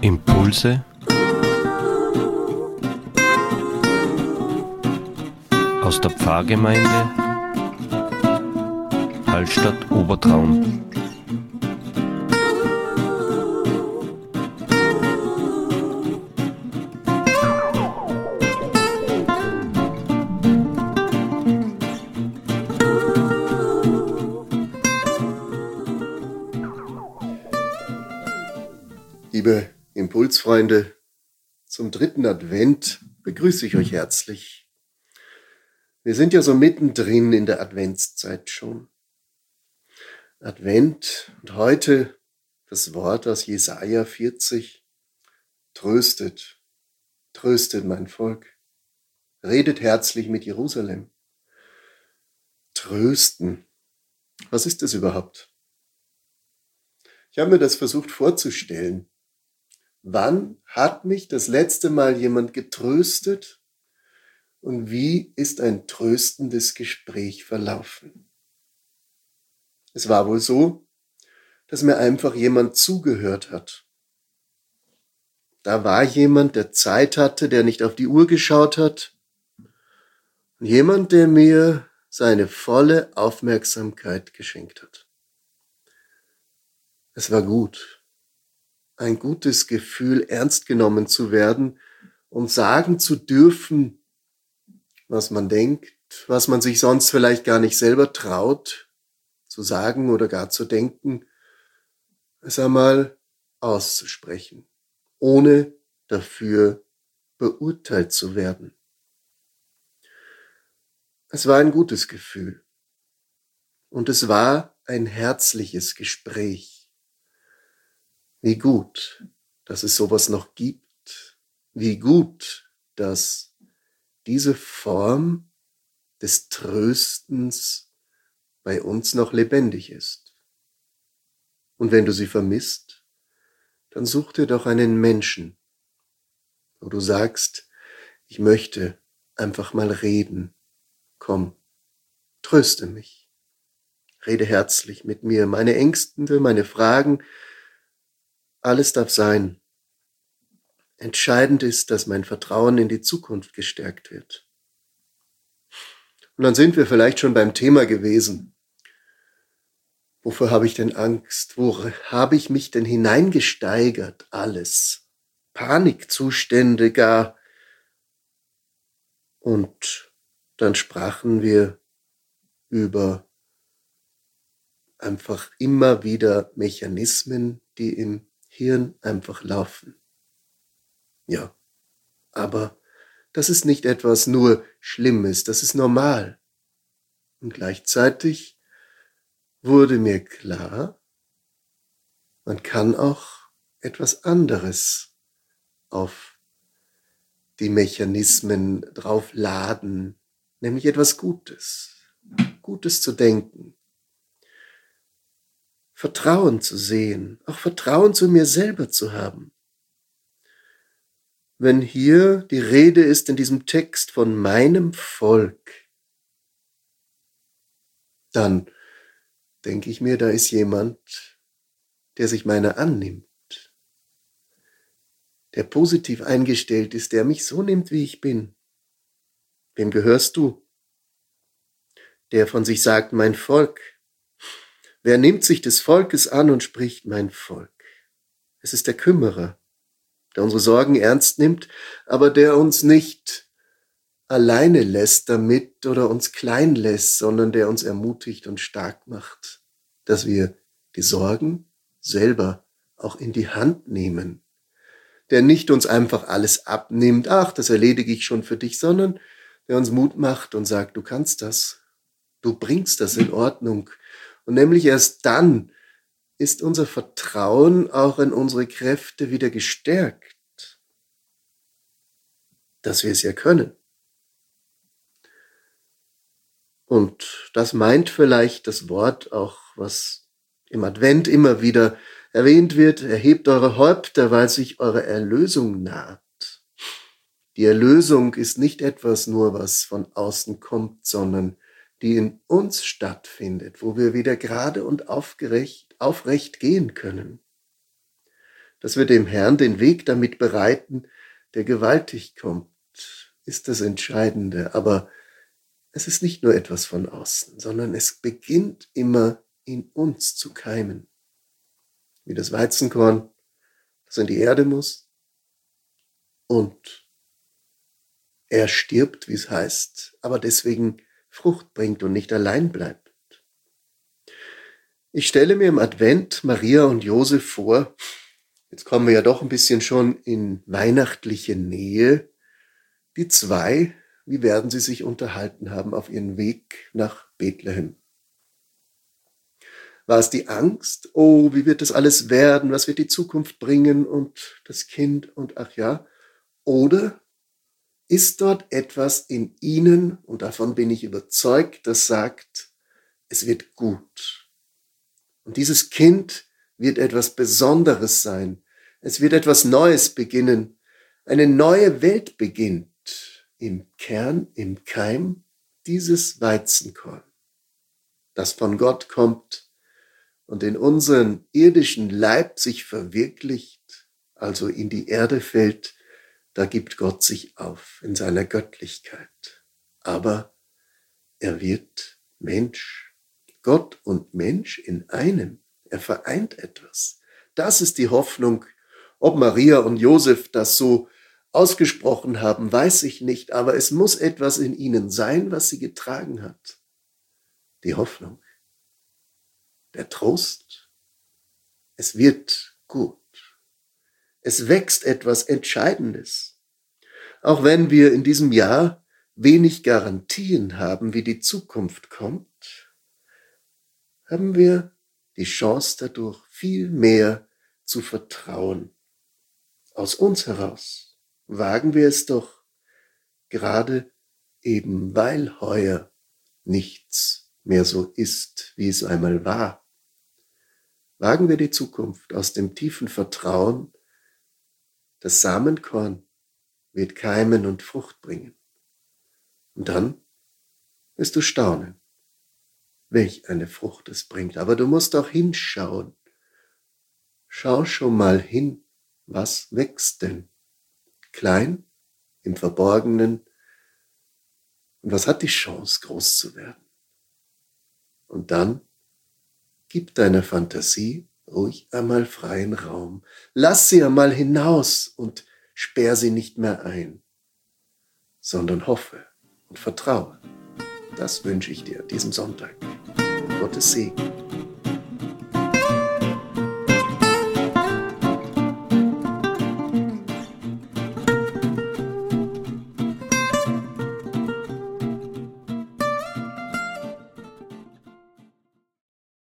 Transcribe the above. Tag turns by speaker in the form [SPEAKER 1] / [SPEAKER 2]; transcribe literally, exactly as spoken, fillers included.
[SPEAKER 1] Impulse aus der Pfarrgemeinde Hallstatt Obertraun.
[SPEAKER 2] Liebe Impulsfreunde, zum dritten Advent begrüße ich euch herzlich. Wir sind ja so mittendrin in der Adventszeit schon. Advent und heute das Wort aus Jesaja vierzig. Tröstet, tröstet mein Volk, redet herzlich mit Jerusalem. Trösten, was ist das überhaupt? Ich habe mir das versucht vorzustellen. Wann hat mich das letzte Mal jemand getröstet und wie ist ein tröstendes Gespräch verlaufen? Es war wohl so, dass mir einfach jemand zugehört hat. Da war jemand, der Zeit hatte, der nicht auf die Uhr geschaut hat und jemand, der mir seine volle Aufmerksamkeit geschenkt hat. Es war gut. Ein gutes Gefühl, ernst genommen zu werden und sagen zu dürfen, was man denkt, was man sich sonst vielleicht gar nicht selber traut, zu sagen oder gar zu denken, es einmal auszusprechen, ohne dafür beurteilt zu werden. Es war ein gutes Gefühl und es war ein herzliches Gespräch. Wie gut, dass es sowas noch gibt. Wie gut, dass diese Form des Tröstens bei uns noch lebendig ist. Und wenn du sie vermisst, dann such dir doch einen Menschen, wo du sagst, ich möchte einfach mal reden. Komm, tröste mich. Rede herzlich mit mir. Meine Ängste, meine Fragen, alles darf sein. Entscheidend ist, dass mein Vertrauen in die Zukunft gestärkt wird. Und dann sind wir vielleicht schon beim Thema gewesen. Wofür habe ich denn Angst? Wo habe ich mich denn hineingesteigert? Alles. Panikzustände gar. Und dann sprachen wir über einfach immer wieder Mechanismen, die im Hirn einfach laufen. Ja, aber das ist nicht etwas nur Schlimmes, das ist normal. Und gleichzeitig wurde mir klar, man kann auch etwas anderes auf die Mechanismen draufladen, nämlich etwas Gutes, Gutes zu denken, Vertrauen zu sehen, auch Vertrauen zu mir selber zu haben. Wenn hier die Rede ist in diesem Text von meinem Volk, dann denke ich mir, da ist jemand, der sich meiner annimmt, der positiv eingestellt ist, der mich so nimmt, wie ich bin. Wem gehörst du? Der von sich sagt, mein Volk. Wer nimmt sich des Volkes an und spricht, mein Volk? Es ist der Kümmerer, der unsere Sorgen ernst nimmt, aber der uns nicht alleine lässt damit oder uns klein lässt, sondern der uns ermutigt und stark macht, dass wir die Sorgen selber auch in die Hand nehmen, der nicht uns einfach alles abnimmt, ach, das erledige ich schon für dich, sondern der uns Mut macht und sagt, du kannst das, du bringst das in Ordnung. Und nämlich erst dann ist unser Vertrauen auch in unsere Kräfte wieder gestärkt, dass wir es ja können. Und das meint vielleicht das Wort auch, was im Advent immer wieder erwähnt wird, erhebt eure Häupter, weil sich eure Erlösung naht. Die Erlösung ist nicht etwas nur, was von außen kommt, sondern die in uns stattfindet, wo wir wieder gerade und aufgerecht, aufrecht gehen können. dass wir dem Herrn den Weg damit bereiten, der gewaltig kommt, ist das Entscheidende. Aber es ist nicht nur etwas von außen, sondern es beginnt immer in uns zu keimen. Wie das Weizenkorn, das in die Erde muss und er stirbt, wie es heißt, aber deswegen Frucht bringt und nicht allein bleibt. Ich stelle mir im Advent Maria und Josef vor, jetzt kommen wir ja doch ein bisschen schon in weihnachtliche Nähe, die zwei, wie werden sie sich unterhalten haben auf ihrem Weg nach Bethlehem? War es die Angst? Oh, wie wird das alles werden? Was wird die Zukunft bringen? Und das Kind und ach ja. Oder ist dort etwas in ihnen, und davon bin ich überzeugt, das sagt, es wird gut. Und dieses Kind wird etwas Besonderes sein. Es wird etwas Neues beginnen. Eine neue Welt beginnt im Kern, im Keim dieses Weizenkorn, das von Gott kommt und in unseren irdischen Leib sich verwirklicht, also in die Erde fällt, da gibt Gott sich auf in seiner Göttlichkeit. Aber er wird Mensch, Gott und Mensch in einem. Er vereint etwas. Das ist die Hoffnung. Ob Maria und Josef das so ausgesprochen haben, weiß ich nicht, aber es muss etwas in ihnen sein, was sie getragen hat. Die Hoffnung, der Trost. Es wird gut. Es wächst etwas Entscheidendes. Auch wenn wir in diesem Jahr wenig Garantien haben, wie die Zukunft kommt, haben wir die Chance dadurch, viel mehr zu vertrauen. Aus uns heraus wagen wir es doch, gerade eben weil heuer nichts mehr so ist, wie es einmal war. Wagen wir die Zukunft aus dem tiefen Vertrauen, das Samenkorn wird keimen und Frucht bringen. Und dann wirst du staunen, welch eine Frucht es bringt. Aber du musst auch hinschauen. Schau schon mal hin, was wächst denn? Klein, im Verborgenen. Und was hat die Chance, groß zu werden? Und dann gib deiner Fantasie ruhig einmal freien Raum. Lass sie einmal hinaus und sperr sie nicht mehr ein, sondern hoffe und vertraue. Das wünsche ich dir an diesem Sonntag. Gottes Segen.